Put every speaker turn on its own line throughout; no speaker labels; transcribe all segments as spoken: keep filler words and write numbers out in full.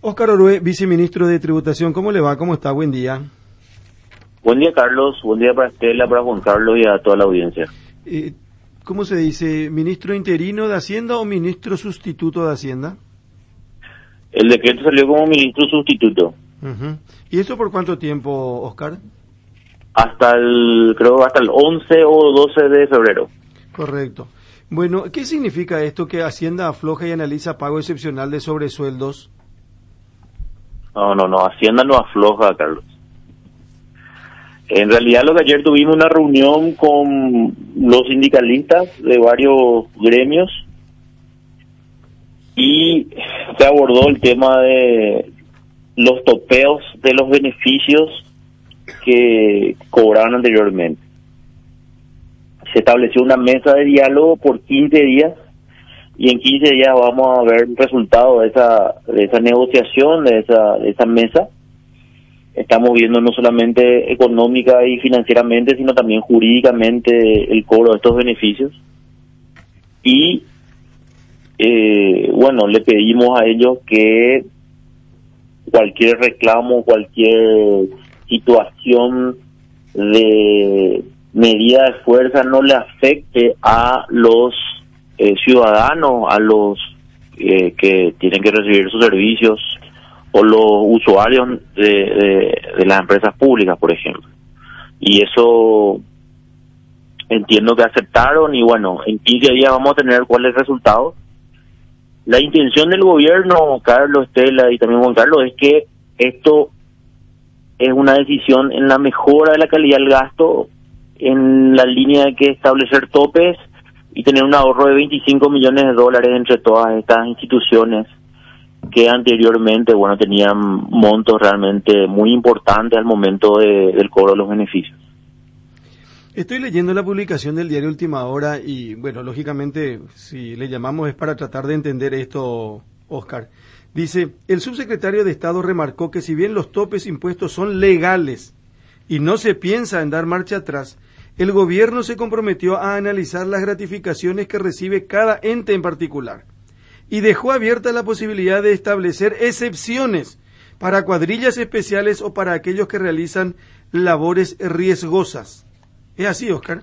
Óscar Orue, viceministro de Tributación, ¿cómo le va? ¿Cómo está? Buen día.
Buen día, Carlos. Buen día para Estela, para Juan Carlos y a toda la audiencia.
Eh, ¿Cómo se dice? ¿Ministro interino de Hacienda o ministro sustituto de Hacienda?
El decreto salió como ministro sustituto.
Uh-huh. ¿Y eso por cuánto tiempo, Óscar?
Hasta el, creo, hasta el once o doce de febrero.
Correcto. Bueno, ¿qué significa esto que Hacienda afloja y analiza pago excepcional de sobresueldos?
No, no, no, Hacienda no afloja, Carlos. En realidad, lo que ayer tuvimos una reunión con los sindicalistas de varios gremios y se abordó el tema de los topeos de los beneficios que cobraron anteriormente. Se estableció una mesa de diálogo por quince días y en quince días vamos a ver el resultado de esa de esa negociación, de esa de esa mesa. Estamos viendo no solamente económica y financieramente, sino también jurídicamente el cobro de estos beneficios. Y, eh, bueno, le pedimos a ellos que cualquier reclamo, cualquier situación de medida de fuerza no le afecte a los eh, ciudadanos, a los eh, que tienen que recibir sus servicios, o los usuarios de, de, de las empresas públicas, por ejemplo. Y eso entiendo que aceptaron y bueno, en quince días vamos a tener cuál es el resultado. La intención del gobierno, Carlos, Estela y también Juan Carlos, es que esto es una decisión en la mejora de la calidad del gasto, en la línea de que establecer topes y tener un ahorro de veinticinco millones de dólares entre todas estas instituciones que anteriormente, bueno, tenían montos realmente muy importantes al momento de, del cobro de los beneficios.
Estoy leyendo la publicación del diario Última Hora y, bueno, lógicamente, si le llamamos es para tratar de entender esto, Óscar. Dice, el subsecretario de Estado remarcó que si bien los topes impuestos son legales y no se piensa en dar marcha atrás, el gobierno se comprometió a analizar las gratificaciones que recibe cada ente en particular y dejó abierta la posibilidad de establecer excepciones para cuadrillas especiales o para aquellos que realizan labores riesgosas. ¿Es así, Óscar?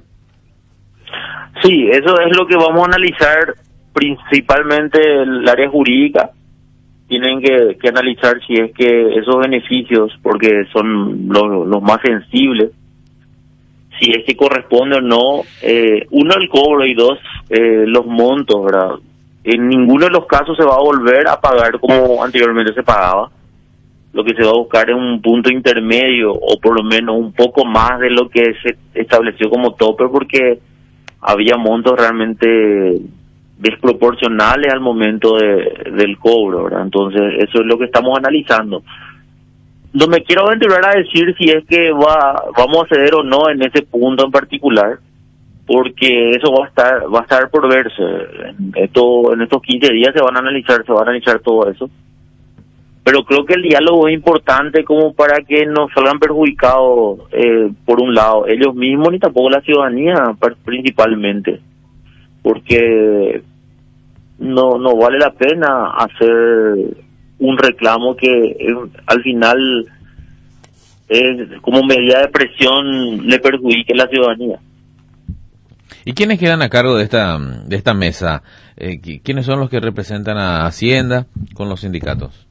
Sí, eso es lo que vamos a analizar, principalmente el área jurídica. Tienen que, que analizar si es que esos beneficios, porque son los, los más sensibles, si es que corresponde o no, eh, uno, el cobro, y dos, eh, los montos, ¿verdad? En ninguno de los casos se va a volver a pagar como anteriormente se pagaba. Lo que se va a buscar es un punto intermedio, o por lo menos un poco más de lo que se estableció como tope, porque había montos realmente desproporcionales al momento de, del cobro, ¿verdad? Entonces, eso es lo que estamos analizando. No me quiero aventurar a decir si es que va vamos a ceder o no en ese punto en particular, porque eso va a estar va a estar por verse. En, esto, en estos quince días se van a analizar, se va a analizar todo eso. Pero creo que el diálogo es importante como para que no salgan perjudicados, eh, por un lado, ellos mismos ni tampoco la ciudadanía principalmente, porque no no vale la pena hacer un reclamo que eh, al final eh, como medida de presión le perjudique a la ciudadanía.
¿Y quiénes quedan a cargo de esta de esta mesa? Eh, ¿Quiénes son los que representan a Hacienda con los sindicatos?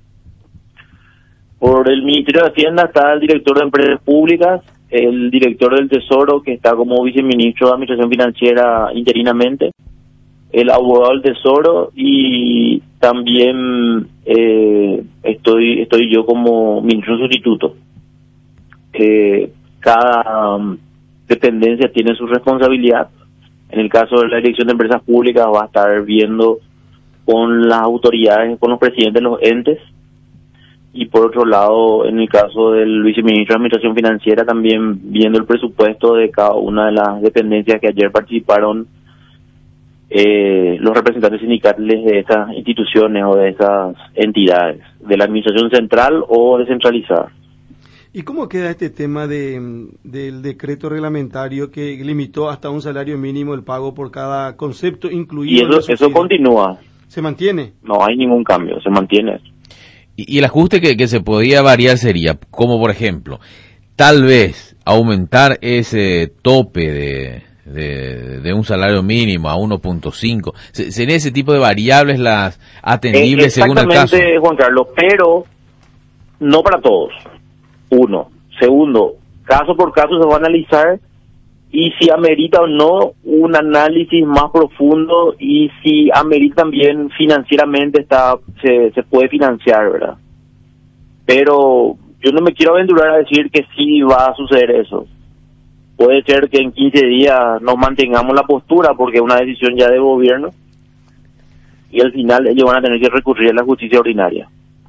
Por el Ministerio de Hacienda está el director de Empresas Públicas, el director del Tesoro, que está como viceministro de Administración Financiera interinamente, el abogado del Tesoro, y también eh, estoy estoy yo como ministro sustituto. Eh, cada um, dependencia tiene su responsabilidad. En el caso de la Dirección de Empresas Públicas va a estar viendo con las autoridades, con los presidentes de los entes, y por otro lado, en el caso del viceministro de Administración Financiera, también viendo el presupuesto de cada una de las dependencias que ayer participaron eh, los representantes sindicales de esas instituciones o de esas entidades, de la administración central o descentralizada.
¿Y cómo queda este tema de del decreto reglamentario que limitó hasta un salario mínimo el pago por cada concepto incluido?
Y eso, eso continúa.
¿Se mantiene?
No hay ningún cambio, se mantiene.
Y, y el ajuste que, que se podía variar sería, como por ejemplo, tal vez aumentar ese tope de, de, de un salario mínimo a uno punto cinco. ¿Serían ese tipo de variables las atendibles eh, según el caso?
Exactamente, Juan Carlos, pero no para todos. Uno. Segundo, caso por caso se va a analizar y si amerita o no un análisis más profundo y si amerita también financieramente está se, se puede financiar, ¿verdad? Pero yo no me quiero aventurar a decir que sí va a suceder eso. Puede ser que en quince días nos mantengamos la postura porque es una decisión ya de gobierno y al final ellos van a tener que recurrir a la justicia ordinaria.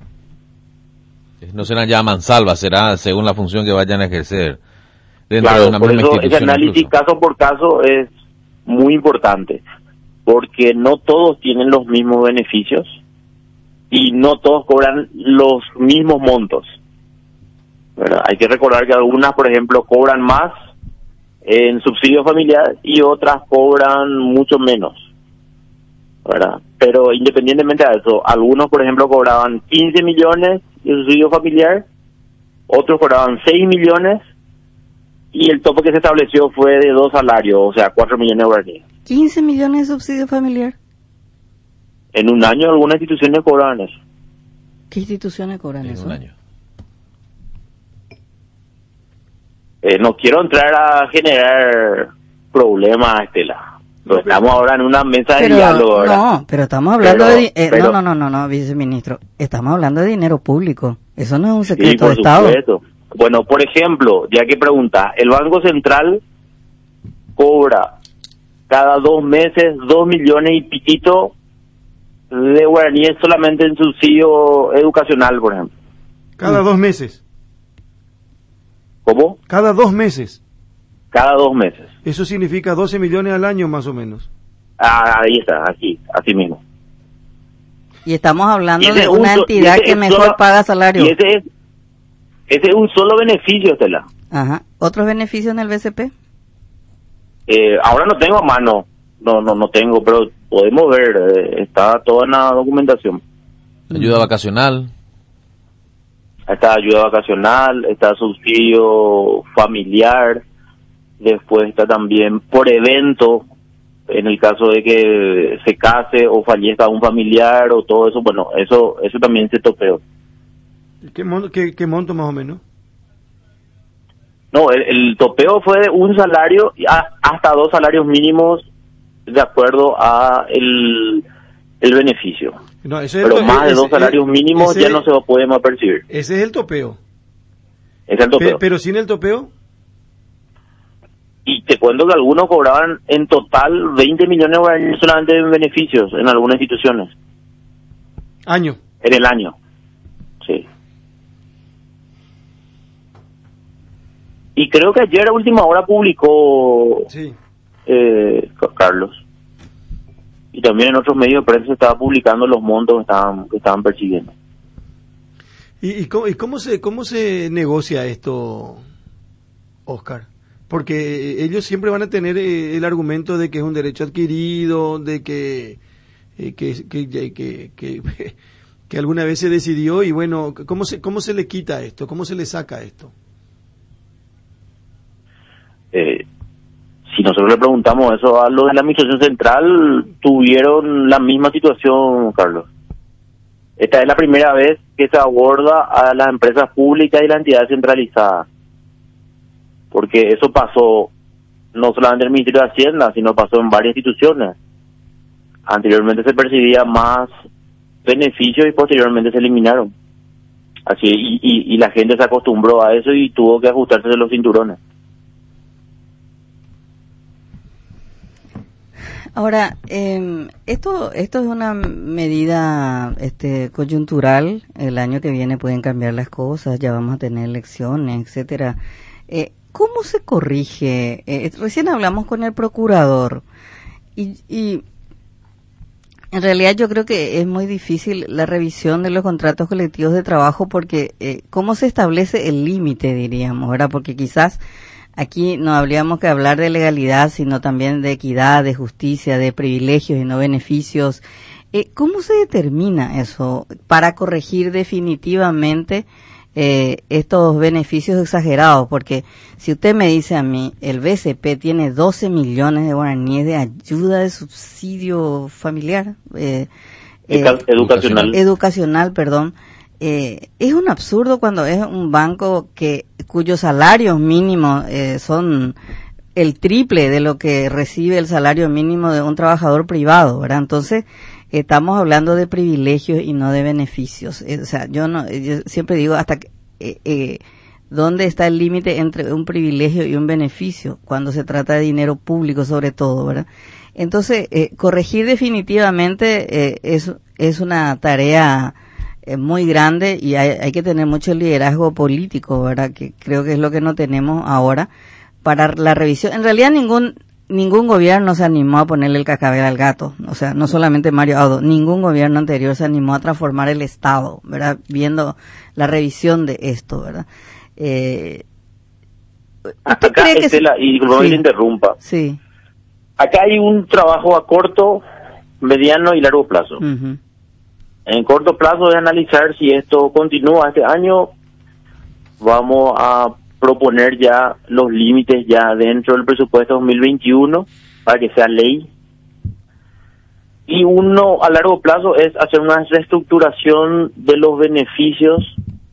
No serán ya mansalvas, será según la función que vayan a ejercer dentro
claro,
de una
por
misma
eso
institución.
Ese análisis incluso. Caso por caso es muy importante, porque no todos tienen los mismos beneficios y no todos cobran los mismos montos, ¿verdad? Hay que recordar que algunas, por ejemplo, cobran más en subsidio familiar y otras cobran mucho menos, ¿verdad? Pero independientemente de eso, algunos, por ejemplo, cobraban quince millones de subsidio familiar, otros cobraban seis millones y el tope que se estableció fue de dos salarios, o sea, cuatro millones de guaraníes.
¿quince millones de subsidio familiar?
En un año algunas instituciones cobraban eso.
¿Qué instituciones cobran
en
eso?
Un año.
Eh, no quiero entrar a generar problemas, Estela. Pero estamos ahora en una mesa de
pero,
diálogo, ¿verdad?
No, pero estamos hablando
pero,
de... Eh,
pero,
no, no, no, no, no, viceministro. Estamos hablando de dinero público. Eso no es un
sí,
secreto
por
de Estado.
Supuesto. Bueno, por ejemplo, ya que pregunta, el Banco Central cobra cada dos meses dos millones y piquito de guaraníes solamente en subsidio educacional, por ejemplo.
Cada mm. dos meses.
¿Cómo?
Cada dos meses.
Cada dos meses.
Eso significa doce millones al año más o menos.
Ah, ahí está, aquí, así mismo.
Y estamos hablando
y
de una
un,
entidad que mejor
solo,
paga salario.
Y ese es, ese es un solo beneficio, Estela.
Ajá. ¿Otros beneficios en el B C P?
Eh, ahora no tengo a mano, no, no, no tengo, pero podemos ver, eh, está toda en la documentación.
Ayuda vacacional.
Está ayuda vacacional, está subsidio familiar, después está también por evento, en el caso de que se case o fallezca un familiar o todo eso, bueno, eso eso también se topeó.
¿Qué monto, qué, qué monto más o menos?
No, el, el topeo fue de un salario a, hasta dos salarios mínimos de acuerdo a el, el beneficio.
No, ese
Pero
es el,
más
ese,
de dos salarios
ese,
mínimos
ese,
ya no se lo podemos percibir.
Ese es el topeo.
Es el topeo.
Pe, pero sin el topeo.
Y te cuento que algunos cobraban en total veinte millones de guaraníes solamente en beneficios en algunas instituciones.
Año.
En el año. Sí. Y creo que ayer a última hora publicó
sí.
eh, Carlos. Y también en otros medios de prensa se estaba publicando los montos que estaban, que estaban percibiendo.
¿Y, y, cómo, y cómo se cómo se negocia esto, Oscar? Porque ellos siempre van a tener el argumento de que es un derecho adquirido, de que eh, que, que, que, que, que, que alguna vez se decidió y bueno, ¿cómo se cómo se le quita esto? ¿Cómo se le saca esto?
Eh, si nosotros le preguntamos eso a los de la Administración Central, tuvieron la misma situación, Carlos. Esta es la primera vez que se aborda a las empresas públicas y la entidad centralizada. Porque eso pasó no solamente en el Ministerio de Hacienda, sino pasó en varias instituciones. Anteriormente se percibía más beneficios y posteriormente se eliminaron. Así y, y, y la gente se acostumbró a eso y tuvo que ajustarse de los cinturones.
Ahora, eh, esto esto es una medida este, coyuntural. El año que viene pueden cambiar las cosas, ya vamos a tener elecciones, etcétera. Eh, ¿Cómo se corrige? Eh, recién hablamos con el procurador y, y en realidad yo creo que es muy difícil la revisión de los contratos colectivos de trabajo porque eh, ¿cómo se establece el límite, diríamos, verdad? Porque quizás aquí no habríamos que hablar de legalidad, sino también de equidad, de justicia, de privilegios y no beneficios. Eh, ¿Cómo se determina eso para corregir definitivamente eh, estos beneficios exagerados? Porque si usted me dice a mí, el B C P tiene doce millones de guaraníes de ayuda de subsidio familiar, eh, eh,
educacional,
educacional, perdón, eh, es un absurdo cuando es un banco que cuyos salarios mínimos eh, son el triple de lo que recibe el salario mínimo de un trabajador privado, ¿verdad? Entonces, estamos hablando de privilegios y no de beneficios. Eh, o sea, yo no, yo siempre digo hasta que, eh, eh, ¿dónde está el límite entre un privilegio y un beneficio cuando se trata de dinero público, sobre todo, ¿verdad? Entonces, eh, corregir definitivamente eh, es es una tarea eh, muy grande y hay, hay que tener mucho liderazgo político, ¿verdad? Que creo que es lo que no tenemos ahora para la revisión. En realidad, ningún Ningún gobierno se animó a ponerle el cascabel al gato, o sea, no solamente Mario Audo, ningún gobierno anterior se animó a transformar el Estado, ¿verdad? Viendo la revisión de esto, ¿verdad? Eh,
Acá, cree que Estela, se... y no me sí. interrumpa.
Sí.
Acá hay un trabajo a corto, mediano y largo plazo.
Uh-huh.
En corto plazo es analizar si esto continúa este año, vamos a proponer ya los límites ya dentro del presupuesto dos mil veintiuno para que sea ley. Y uno a largo plazo es hacer una reestructuración de los beneficios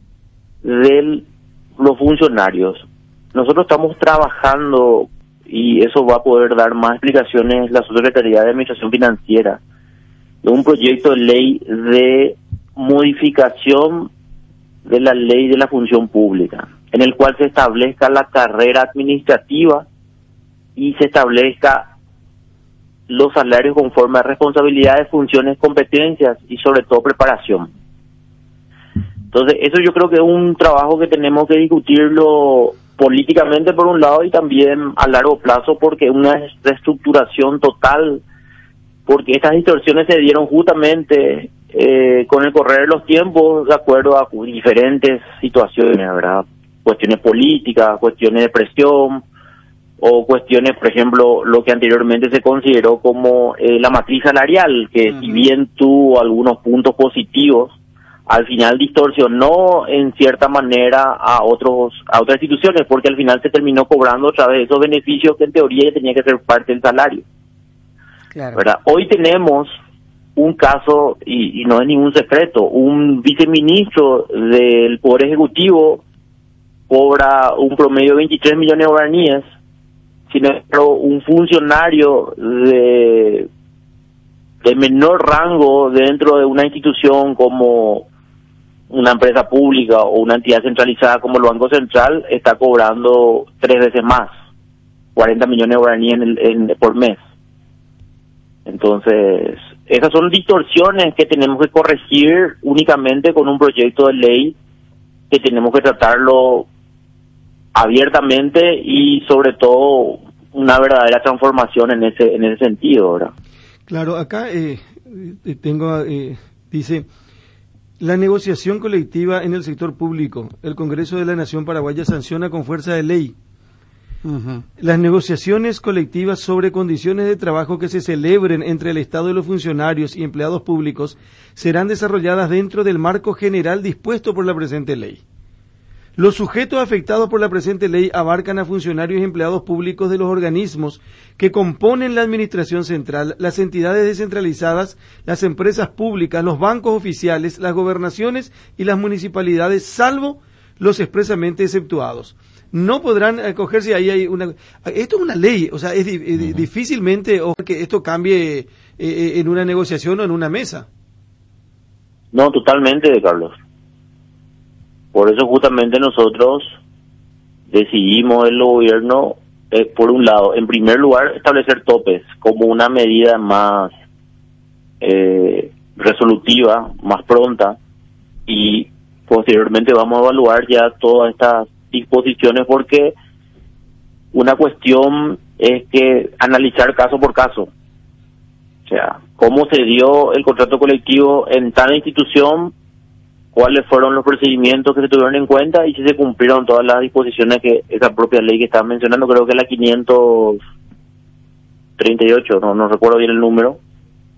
de los funcionarios. Nosotros estamos trabajando, y eso va a poder dar más explicaciones la Subsecretaría de Administración Financiera, de un proyecto de ley de modificación de la ley de la función pública, en el cual se establezca la carrera administrativa y se establezca los salarios conforme a responsabilidades, funciones, competencias y sobre todo preparación. Entonces, eso yo creo que es un trabajo que tenemos que discutirlo políticamente por un lado y también a largo plazo, porque una reestructuración total, porque estas distorsiones se dieron justamente eh, con el correr de los tiempos de acuerdo a diferentes situaciones, ¿verdad? Cuestiones políticas, cuestiones de presión o cuestiones, por ejemplo, lo que anteriormente se consideró como eh, la matriz salarial, que uh-huh. si bien tuvo algunos puntos positivos, al final distorsionó en cierta manera a otros a otras instituciones, porque al final se terminó cobrando otra vez esos beneficios que en teoría tenía que ser parte del salario.
Claro.
¿Verdad? Hoy tenemos un caso, y, y no es ningún secreto, un viceministro del Poder Ejecutivo cobra un promedio de veintitrés millones de guaraníes, sin embargo, un funcionario de, de menor rango dentro de una institución como una empresa pública o una entidad centralizada como el Banco Central está cobrando tres veces más, cuarenta millones de guaraníes en el, en, por mes. Entonces, esas son distorsiones que tenemos que corregir únicamente con un proyecto de ley que tenemos que tratarlo abiertamente y sobre todo una verdadera transformación en ese en ese sentido, ¿verdad?
Claro, acá eh, tengo eh, dice la negociación colectiva en el sector público. El Congreso de la Nación Paraguaya sanciona con fuerza de ley uh-huh. las negociaciones colectivas sobre condiciones de trabajo que se celebren entre el Estado y los funcionarios y empleados públicos serán desarrolladas dentro del marco general dispuesto por la presente ley. Los sujetos afectados por la presente ley abarcan a funcionarios y empleados públicos de los organismos que componen la administración central, las entidades descentralizadas, las empresas públicas, los bancos oficiales, las gobernaciones y las municipalidades, salvo los expresamente exceptuados. No podrán acogerse, ahí hay una... Esto es una ley, o sea, es, di, es difícilmente o que esto cambie eh, en una negociación o en una mesa.
No, totalmente, Carlos. Por eso justamente nosotros decidimos el gobierno, eh, por un lado, en primer lugar, establecer topes como una medida más eh, resolutiva, más pronta, y posteriormente vamos a evaluar ya todas estas disposiciones, porque una cuestión es que analizar caso por caso. O sea, cómo se dio el contrato colectivo en tal institución, cuáles fueron los procedimientos que se tuvieron en cuenta y si se cumplieron todas las disposiciones que esa propia ley que estaba mencionando, creo que es la quinientos treinta y ocho, no no recuerdo bien el número,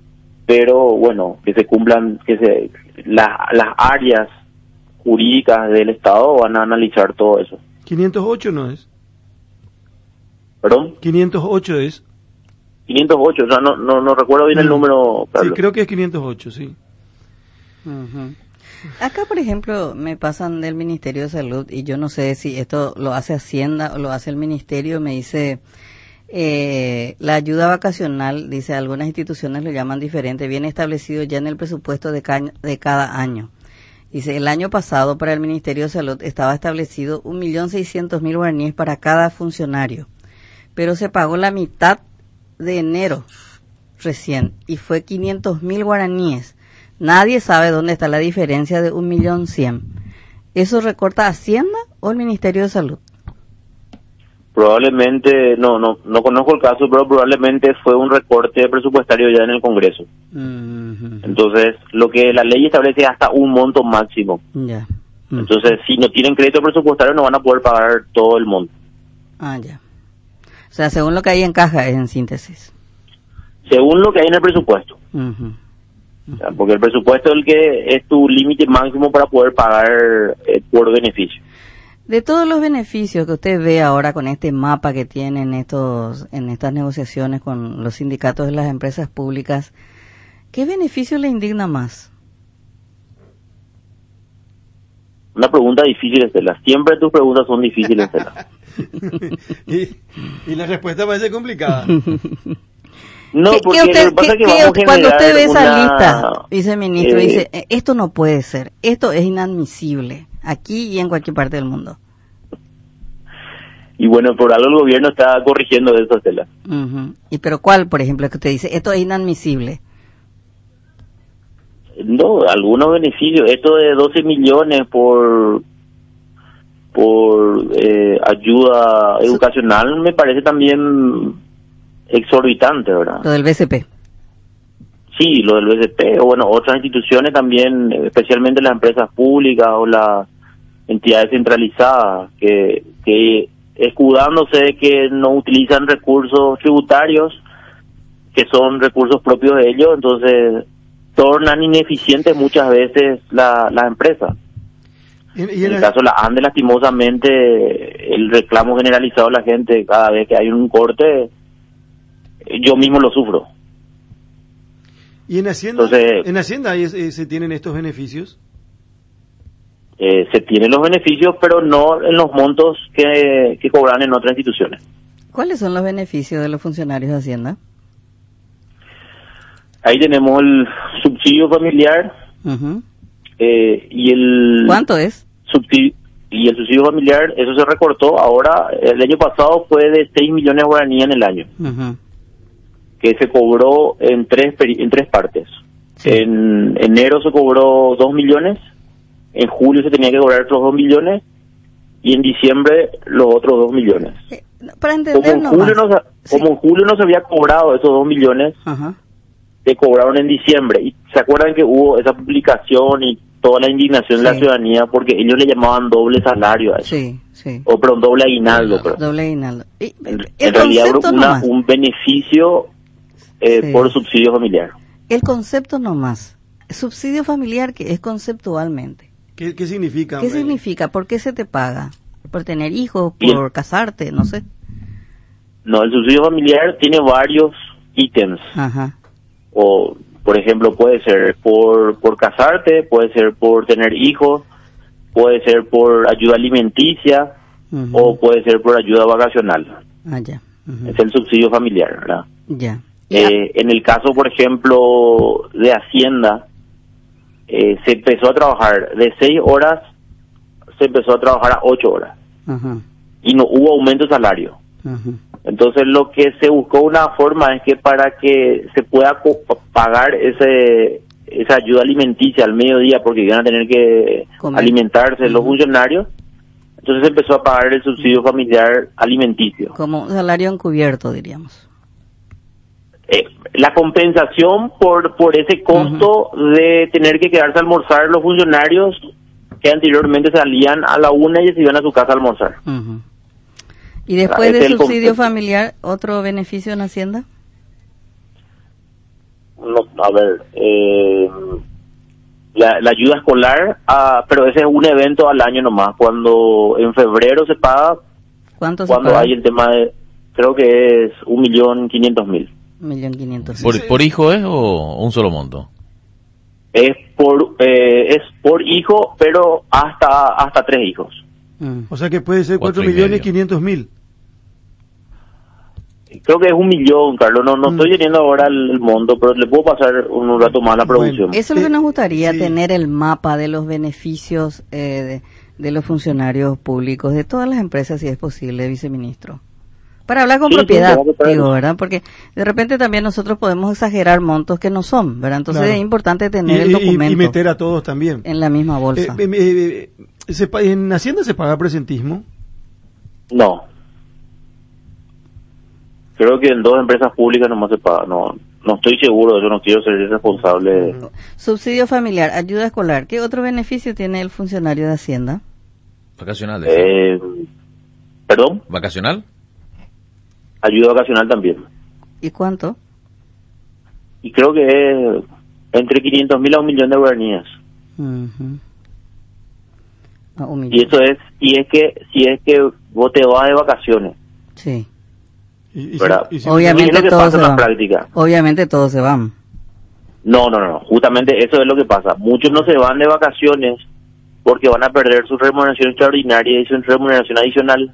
pero bueno, que se cumplan, que se la, las áreas jurídicas del Estado van a analizar todo eso.
quinientos ocho no es.
¿Perdón?
quinientos ocho es.
quinientos ocho, o sea, no, no, no recuerdo bien el
Mm.
número, Carlos.
Sí, creo que es quinientos ocho, sí.
Ujú. Acá, por ejemplo, me pasan del Ministerio de Salud y yo no sé si esto lo hace Hacienda o lo hace el Ministerio. Me dice, eh, la ayuda vacacional, dice, algunas instituciones lo llaman diferente, viene establecido ya en el presupuesto de, ca- de cada año. Dice, el año pasado para el Ministerio de Salud estaba establecido un millón seiscientos mil guaraníes para cada funcionario, pero se pagó la mitad de enero recién y fue quinientos mil guaraníes. Nadie sabe dónde está la diferencia de un millón cien. ¿Eso recorta Hacienda o el Ministerio de Salud?
Probablemente, no, no, no conozco el caso, pero probablemente fue un recorte presupuestario ya en el Congreso.
Mm-hmm.
Entonces, lo que la ley establece es hasta un monto máximo.
Ya. Mm.
Entonces, si no tienen crédito presupuestario, no van a poder pagar todo el monto.
Ah, ya. O sea, según lo que hay en caja es en síntesis.
Según lo que hay en el presupuesto.
Uh-huh.
O sea, porque el presupuesto es el que es tu límite máximo para poder pagar eh, por beneficio.
De todos los beneficios que usted ve ahora con este mapa que tienen estos en estas negociaciones con los sindicatos de las empresas públicas, ¿qué beneficio le indigna más?
Una pregunta difícil, Estela. Siempre tus preguntas son difíciles, Estela.
y, y la respuesta parece complicada.
No,
¿Qué-
porque
qué usted-
lo que pasa
qué-
es que
qué-
vamos a
cuando usted
generar
ve esa
una,
lista, viceministro,
eh,
dice, "Eh, esto no puede ser, esto es inadmisible, aquí y en cualquier parte del mundo"?
Y bueno, por algo el gobierno está corrigiendo eso, Estela.
Ujú. ¿Y pero cuál, por ejemplo, es que usted dice, esto es inadmisible?
No, algunos beneficios. Esto de doce millones por por eh, ayuda educacional me parece también exorbitante, ¿verdad?
Lo del B C P.
Sí, lo del B C P, o bueno, otras instituciones también, especialmente las empresas públicas o las entidades centralizadas, que, que escudándose de que no utilizan recursos tributarios, que son recursos propios de ellos, entonces tornan ineficientes muchas veces la, las empresas.
Y, y
En
en,
el caso de la ANDE, lastimosamente, el reclamo generalizado de la gente, cada vez que hay un corte, yo mismo lo sufro.
y en Hacienda,
Entonces-
en Hacienda ahí es- eh, se tienen estos beneficios.
Eh, se tienen los beneficios, pero no en los montos que, que cobran en otras instituciones.
¿Cuáles son los beneficios de los funcionarios de Hacienda?
Ahí tenemos el subsidio familiar
Ujú.
eh, y el
¿Cuánto es?
subsidio y el subsidio familiar, eso se recortó. Ahora, el año pasado fue de seis millones de guaraníes en el año,
Ujú.
que se cobró en tres peri- en tres partes.
Sí.
En enero se cobró dos millones, en julio se tenía que cobrar otros dos millones y en diciembre los otros dos millones.
Eh, para
Como
entender
en,
nomás.
julio no, se-
Sí.
como en julio no se había cobrado esos dos millones,
Ajá.
se cobraron en diciembre. Y se acuerdan que hubo esa publicación y toda la indignación de la
Sí.
ciudadanía porque ellos le llamaban doble salario a eso.
Sí, sí.
O perdón, doble aguinaldo. Pero.
Doble aguinaldo. Y,
En,
el
en realidad
concepto
una-
nomás.
un beneficio eh,
Sí.
por subsidio familiar.
El concepto nomás. Subsidio familiar que es conceptualmente.
¿Qué, qué significa?
¿Qué
Eh,
significa? ¿Por qué se te paga? ¿Por tener hijos?
Bien.
¿Por casarte? No sé.
No, el subsidio familiar tiene varios ítems.
Ajá.
O, por ejemplo, puede ser por, por casarte, puede ser por tener hijos, puede ser por ayuda alimenticia
Ujú.
o puede ser por ayuda vacacional.
Ah, ya. Ujú.
Es el subsidio familiar, ¿verdad?
Ya.
Eh, en el caso, por ejemplo, de Hacienda, eh, se empezó a trabajar de seis horas, se empezó a trabajar a ocho horas
Ajá.
y no hubo aumento de salario.
Ajá.
Entonces, lo que se buscó una forma es que para que se pueda co- pagar ese esa ayuda alimenticia al mediodía, porque iban a tener que
Comer.
alimentarse los
Ujú.
funcionarios, entonces se empezó a pagar el subsidio familiar alimenticio.
Como un salario encubierto, diríamos.
Eh, la compensación por por ese costo de tener que quedarse a almorzar los funcionarios que anteriormente salían a la una y se iban a su casa a almorzar.
Ujú. ¿Y después
Ah, ese
del
es el
subsidio
concepto.
familiar, otro beneficio en Hacienda?
no, a ver, eh, la, la ayuda escolar, ah, pero ese es un evento al año nomás, cuando en febrero se paga,
¿Cuánto se
cuando
paga?
hay el tema de, creo que es un millón quinientos mil.
Un millón quinientos.
¿Por, por hijo es o un solo monto?
Es por, eh, es por hijo, pero hasta, hasta tres hijos.
Mm.
O sea que puede ser
Cuatro
cuatro
y
millones
medio.
quinientos mil.
Creo que es un millón, Carlos, no, no
Mm.
estoy teniendo ahora el, el monto, pero le puedo pasar un, un rato más la
Bueno,
producción.
Eso es lo que nos gustaría,
Sí.
tener el mapa de los beneficios eh, de, de los funcionarios públicos, de todas las empresas, si es posible, viceministro. Para hablar con
Sí, sí,
propiedad,
tengo que traerlo.
digo, ¿verdad? Porque de repente también nosotros podemos exagerar montos que no son, ¿verdad? Entonces
Claro.
es importante
Y,
tener el
y-
documento
y meter a todos también.
en la misma bolsa.
Eh, eh, eh, se pa- ¿En Hacienda se paga presentismo?
No. Creo que en dos empresas públicas nomás se paga. No, no estoy seguro de eso, no quiero ser responsable.
Subsidio familiar, ayuda escolar. ¿Qué otro beneficio tiene el funcionario de Hacienda?
¿Vacacional? decía.
Eh, Perdón,
¿Vacacional?
ayuda vacacional también.
¿Y cuánto?
Y creo que es entre quinientos mil a un millón de guaraníes.
Ujú. Ah, un
Y
millón.
eso es, y es que, si es que vos te vas de vacaciones,
Sí.
Y, y si-
¿verdad?
y si-
Obviamente
¿Qué es lo que
todos
pasa
se
en la
van.
práctica?
Obviamente todos se van.
No, no, no, justamente eso es lo que pasa. Muchos no se van de vacaciones porque van a perder su remuneración extraordinaria y su remuneración adicional.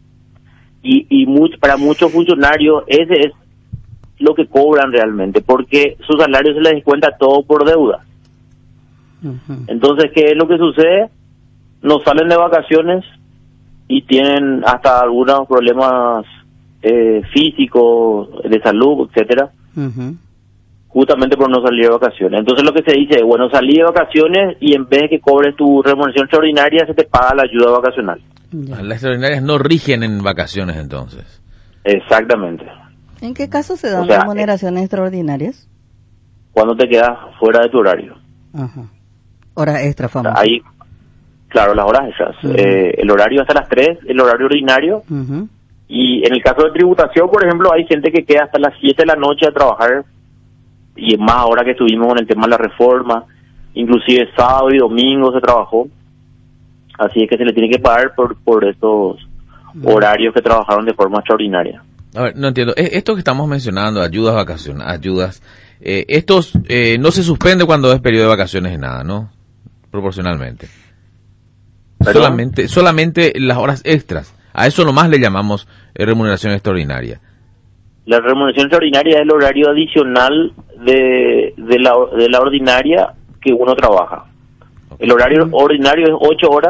Y, y much- para muchos funcionarios ese es lo que cobran realmente, porque su salario se les descuenta todo por deuda.
Ujú.
Entonces, ¿qué es lo que sucede? No salen de vacaciones y tienen hasta algunos problemas eh, físicos, de salud, etcétera,
Ujú.
justamente por no salir de vacaciones. Entonces lo que se dice es, bueno, salí de vacaciones y en vez de que cobres tu remuneración extraordinaria, se te paga la ayuda vacacional.
Ya.
Las extraordinarias no rigen en vacaciones entonces.
Exactamente.
¿En qué caso se dan
O sea,
remuneraciones extraordinarias?
Cuando te quedas fuera de tu horario.
Ajá. Horas extra, famoso.
Ahí, claro, las horas esas.
Ujú.
Eh, el horario hasta las tres, el horario ordinario.
Ujú.
Y en el caso de tributación, por ejemplo, hay gente que queda hasta las siete de la noche a trabajar. Y más ahora que estuvimos con el tema de la reforma. Inclusive sábado y domingo se trabajó. Así es que se le tiene que pagar por, por estos horarios que trabajaron de forma extraordinaria.
A ver, no entiendo. E- Esto que estamos mencionando, ayudas vacaciones, ayudas, eh, estos eh, no se suspende cuando es periodo de vacaciones ni nada, ¿no? Proporcionalmente.
¿Perdón?
Solamente, solamente las horas extras. A eso nomás le llamamos eh, remuneración extraordinaria.
La remuneración extraordinaria es el horario adicional de, de, la, de la ordinaria que uno trabaja. El horario ordinario es ocho horas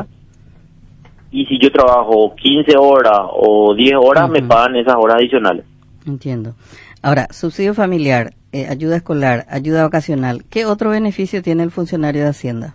y si yo trabajo quince horas o diez horas,
Ujú.
me pagan esas horas adicionales.
Entiendo. Ahora, subsidio familiar, eh, ayuda escolar, ayuda vacacional. ¿Qué otro beneficio tiene el funcionario de Hacienda?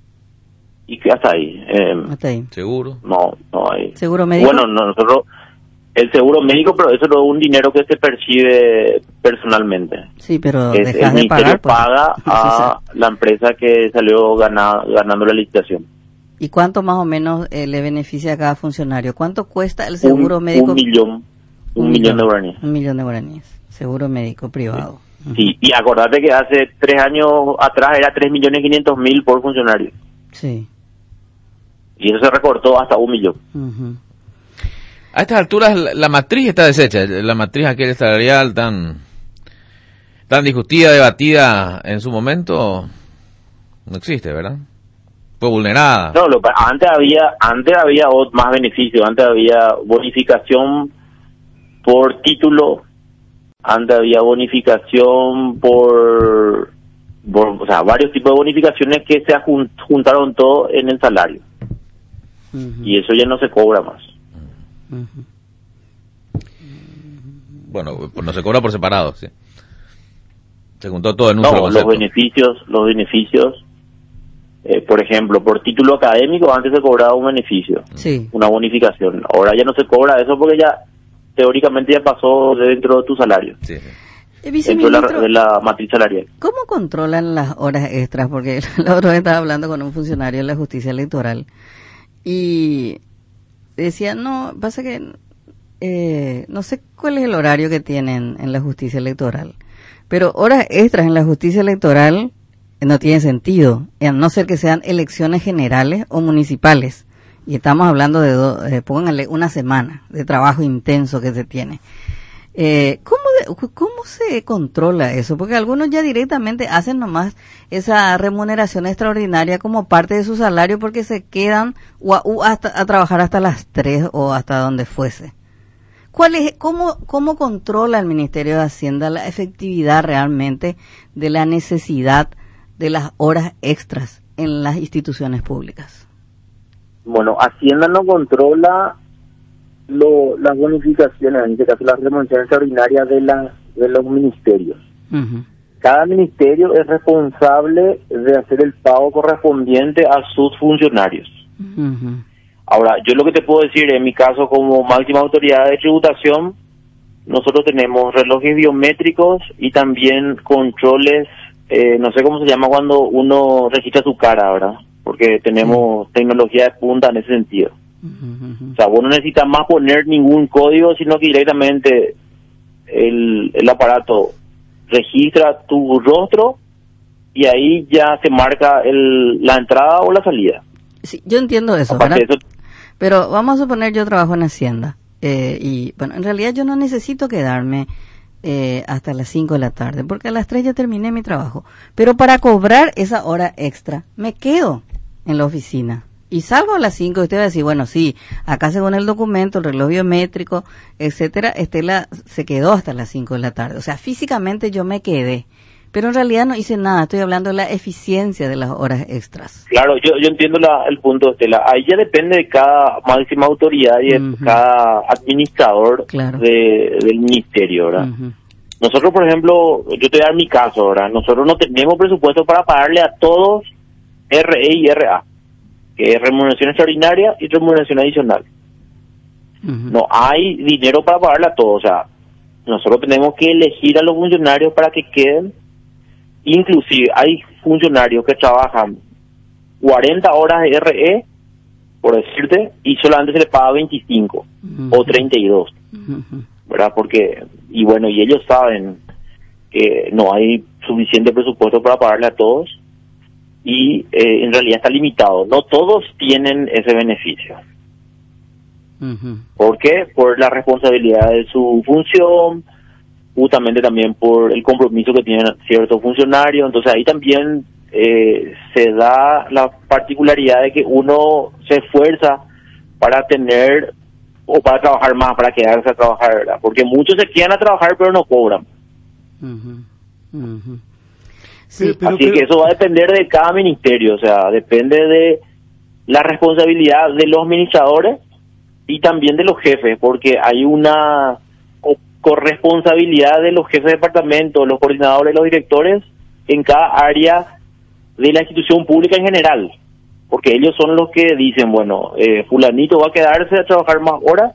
Y que hasta ahí. eh,
Hasta ahí.
¿Seguro?
no, no hay.
¿Seguro médico?
Bueno, no, nosotros, el seguro médico, pero eso no es un dinero que se percibe personalmente.
Sí, pero
Es-
dejas
el
de pagar.
ministerio
pues.
paga a la empresa que salió gana- ganando la licitación.
¿Y cuánto más o menos eh, le beneficia a cada funcionario? ¿Cuánto cuesta el seguro
un,
médico?
Un millón, un, millón de guaraníes.
Un millón de guaraníes. Seguro médico privado. Ujú.
Sí, y acordate que hace tres años atrás era tres millones quinientos mil por funcionario.
Sí.
Y eso se recortó hasta un millón.
Ujú.
A estas alturas la, la matriz está deshecha, la matriz aquella salarial tan tan discutida, debatida en su momento, no existe, ¿verdad? Fue vulnerada.
No, lo, antes había antes había ot- más beneficios, antes había bonificación por título, antes había bonificación por, por o sea, varios tipos de bonificaciones que se ajun- juntaron todo en el salario.
Ujú.
Y eso ya no se cobra más.
Ujú.
Bueno, pues no se cobra por separado, sí. Se juntó todo en un
No,
solo
los
concepto.
beneficios, los beneficios, eh, por ejemplo, por título académico antes se cobraba un beneficio,
Sí.
una bonificación. Ahora ya no se cobra eso porque ya teóricamente ya pasó de dentro de tu salario,
Sí, sí.
Eh,
dentro de la,
Viceministro,
de la matriz salarial.
¿cómo controlan las horas extras? Porque la otra vez estaba hablando con un funcionario de la justicia electoral y decía, no, pasa que eh, no sé cuál es el horario que tienen en la justicia electoral, Pero horas extras en la justicia electoral no tiene sentido, a no ser que sean elecciones generales o municipales. Y estamos hablando de, do, eh, pónganle una semana de trabajo intenso que se tiene. Eh, ¿cómo, de, ¿Cómo se controla eso? Porque algunos ya directamente hacen nomás esa remuneración extraordinaria como parte de su salario porque se quedan o a, o hasta, a trabajar hasta las tres o hasta donde fuese. ¿Cuál es, cómo, ¿Cómo controla el Ministerio de Hacienda la efectividad realmente de la necesidad de las horas extras en las instituciones públicas?
Bueno, Hacienda no controla Lo, las bonificaciones, en este caso las remuneraciones extraordinarias de, la, de los ministerios. Uh-huh. Cada ministerio es responsable de hacer el pago correspondiente a sus funcionarios. Uh-huh. Ahora, yo lo que te puedo decir, en mi caso como máxima autoridad de tributación, nosotros tenemos relojes biométricos y también controles, eh, no sé cómo se llama cuando uno registra su cara, ¿verdad? Porque tenemos uh-huh. tecnología de punta en ese sentido. O sea, vos no necesitas más poner ningún código, sino que directamente el, el aparato registra tu rostro y ahí ya se marca el, la entrada o la salida.
Sí, yo entiendo eso, ¿verdad? Eso, pero vamos a suponer yo trabajo en Hacienda eh, y, bueno, en realidad yo no necesito quedarme eh, hasta las cinco de la tarde, porque a las tres ya terminé mi trabajo. Pero para cobrar esa hora extra, me quedo en la oficina. Y salgo a las cinco y usted va a decir, bueno, sí, acá según el documento, el reloj biométrico, etcétera, Estela se quedó hasta las cinco de la tarde. O sea, físicamente yo me quedé, pero en realidad no hice nada. Estoy hablando de la eficiencia de las horas extras.
Claro, yo yo entiendo la, el punto, Estela. Ahí ya depende de cada máxima autoridad y de uh-huh. cada administrador claro. de, del ministerio, ¿verdad? Uh-huh. Nosotros, por ejemplo, yo te voy a dar mi caso, ¿verdad? Nosotros no tenemos presupuesto para pagarle a todos R E y R A. Que es remuneración extraordinaria y remuneración adicional. Uh-huh. No hay dinero para pagarle a todos, o sea, nosotros tenemos que elegir a los funcionarios para que queden, inclusive hay funcionarios que trabajan cuarenta horas de R E, por decirte, y solamente se les paga veinticinco uh-huh. o treinta y dos, uh-huh. ¿verdad? Porque, y bueno, y ellos saben que no hay suficiente presupuesto para pagarle a todos, y eh, en realidad está limitado. No todos tienen ese beneficio. Uh-huh. ¿Por qué? Por la responsabilidad de su función, justamente también por el compromiso que tienen ciertos funcionarios. Entonces ahí también eh, se da la particularidad de que uno se esfuerza para tener o para trabajar más, para quedarse a trabajar, ¿verdad? Porque muchos se quedan a trabajar pero no cobran. Uh-huh. Uh-huh. Sí, pero, Así pero, que eso va a depender de cada ministerio, o sea, depende de la responsabilidad de los administradores y también de los jefes, porque hay una corresponsabilidad de los jefes de departamento, los coordinadores, los directores en cada área de la institución pública en general, porque ellos son los que dicen, bueno, eh, fulanito va a quedarse a trabajar más horas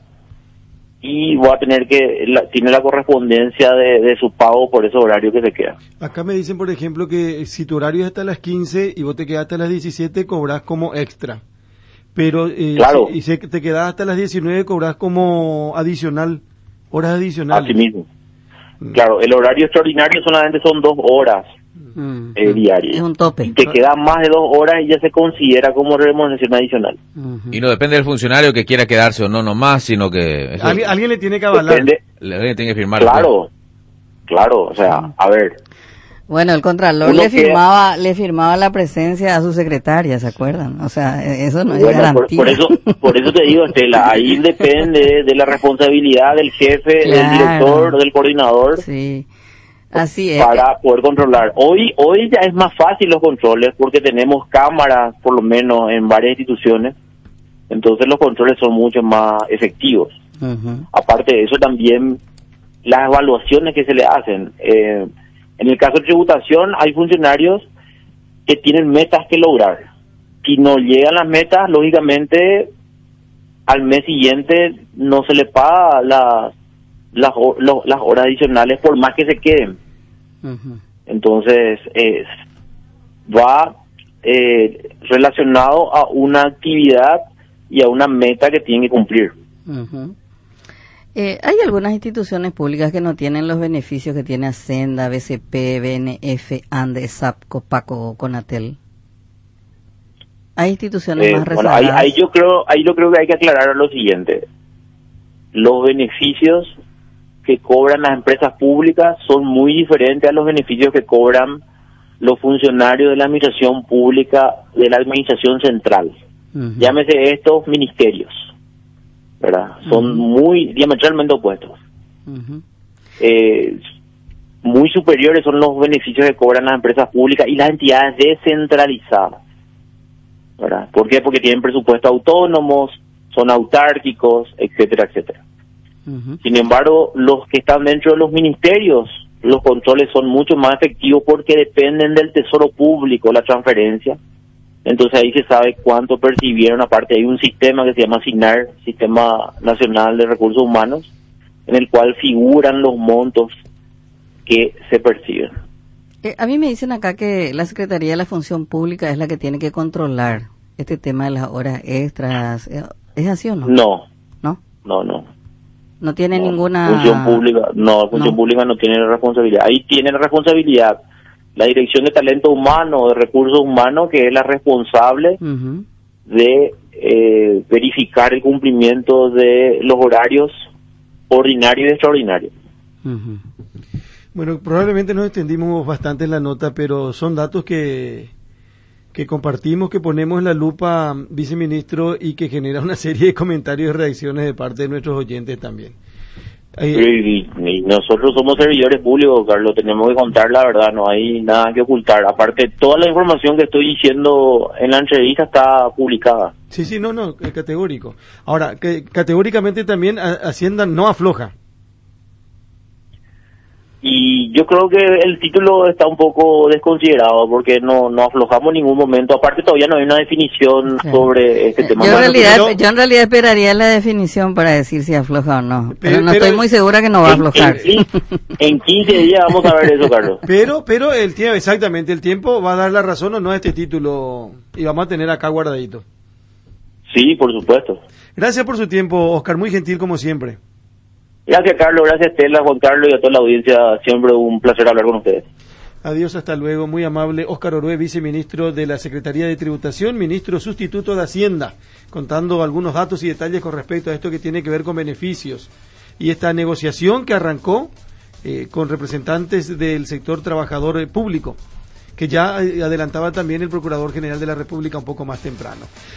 y va a tener que, la, tiene la correspondencia de, de su pago por ese horario que se queda.
Acá me dicen, por ejemplo, que si tu horario es hasta las quince y vos te quedas hasta las diecisiete, cobras como extra. Pero eh,
claro.
si, y si te quedas hasta las diecinueve, cobras como adicional, horas adicionales.
Así mismo. Mm. Claro, el horario extraordinario solamente son dos horas mm. eh, diarias.
Es un tope.
Y te quedan más de dos horas y ya se considera como remuneración adicional.
Uh-huh. Y no depende del funcionario que quiera quedarse o no nomás, sino que... Eso,
¿Alguien, alguien le tiene que avalar.
Depende,
alguien tiene que firmar.
Claro, claro, o sea, a ver...
Bueno, el Contralor le firmaba que, le firmaba la presencia a su secretaria, ¿se acuerdan? O sea, eso no bueno, es garantía.
Por, por eso por eso te digo, Estela, ahí depende de la responsabilidad del jefe, claro. del director, del coordinador.
Sí, así es.
Para poder controlar. Hoy hoy ya es más fácil los controles porque tenemos cámaras, por lo menos, en varias instituciones. Entonces los controles son mucho más efectivos. Uh-huh. Aparte de eso, también las evaluaciones que se le hacen. Eh, En el caso de tributación, hay funcionarios que tienen metas que lograr. Si no llegan las metas, lógicamente, al mes siguiente no se le paga la, las, lo, las horas adicionales por más que se queden. Uh-huh. Entonces, eh, va eh, relacionado a una actividad y a una meta que tienen que cumplir.
Uh-huh. Eh, hay algunas instituciones públicas que no tienen los beneficios que tiene Hacenda, B C P, B N F, ANDE, SAP, COPACO, CONATEL. Hay instituciones
Eh,
más
bueno,
rezagadas.
ahí, ahí yo creo, ahí yo creo que hay que aclarar lo siguiente: los beneficios que cobran las empresas públicas son muy diferentes a los beneficios que cobran los funcionarios de la administración pública, de la administración central. Uh-huh. Llámese estos ministerios, ¿verdad? Son uh-huh. muy diametralmente opuestos. Uh-huh. Eh, muy superiores son los beneficios que cobran las empresas públicas y las entidades descentralizadas, ¿verdad? ¿Por qué? Porque tienen presupuestos autónomos, son autárquicos, etcétera, etcétera. Uh-huh. Sin embargo, los que están dentro de los ministerios, los controles son mucho más efectivos porque dependen del tesoro público, la transferencia. Entonces ahí se sabe cuánto percibieron. Aparte hay un sistema que se llama SIGNAR, Sistema Nacional de Recursos Humanos, en el cual figuran los montos que se perciben.
Eh, a mí me dicen acá que la Secretaría de la Función Pública es la que tiene que controlar este tema de las horas extras. ¿Es así o no?
No.
¿No?
No, no.
No tiene
no,
ninguna...
Función pública, no, función no. pública no tiene responsabilidad. Ahí tiene responsabilidad la Dirección de Talento Humano, de Recursos Humanos, que es la responsable uh-huh. de eh, verificar el cumplimiento de los horarios ordinarios y extraordinarios.
Uh-huh. Bueno, probablemente nos extendimos bastante en la nota, pero son datos que... que compartimos, que ponemos en la lupa, viceministro, y que genera una serie de comentarios y reacciones de parte de nuestros oyentes también.
Eh, y, y nosotros somos servidores públicos, Carlos, tenemos que contar la verdad, no hay nada que ocultar. Aparte, toda la información que estoy diciendo en la entrevista está publicada.
Sí, sí, no, no, es categórico. Ahora, que categóricamente también Hacienda no afloja.
Y yo creo que el título está un poco desconsiderado porque no no aflojamos en ningún momento. Aparte todavía no hay una definición sí. sobre este tema.
Yo en, realidad, pero, yo en realidad esperaría la definición para decir si afloja o no. Pero, pero no pero, estoy muy segura que no va a aflojar.
En, en quince días vamos a ver eso, Carlos.
Pero pero el tiempo, exactamente, el tiempo va a dar la razón o no a este título y vamos a tener acá guardadito.
Sí, por supuesto.
Gracias por su tiempo, Oscar, muy gentil como siempre.
Gracias, Carlos. Gracias, Estela, Juan Carlos y a toda la audiencia. Siempre un placer hablar con ustedes.
Adiós, hasta luego. Muy amable. Oscar Orue, viceministro de la Secretaría de Tributación, ministro sustituto de Hacienda, contando algunos datos y detalles con respecto a esto que tiene que ver con beneficios. Y esta negociación que arrancó eh, con representantes del sector trabajador público, que ya adelantaba también el Procurador General de la República un poco más temprano.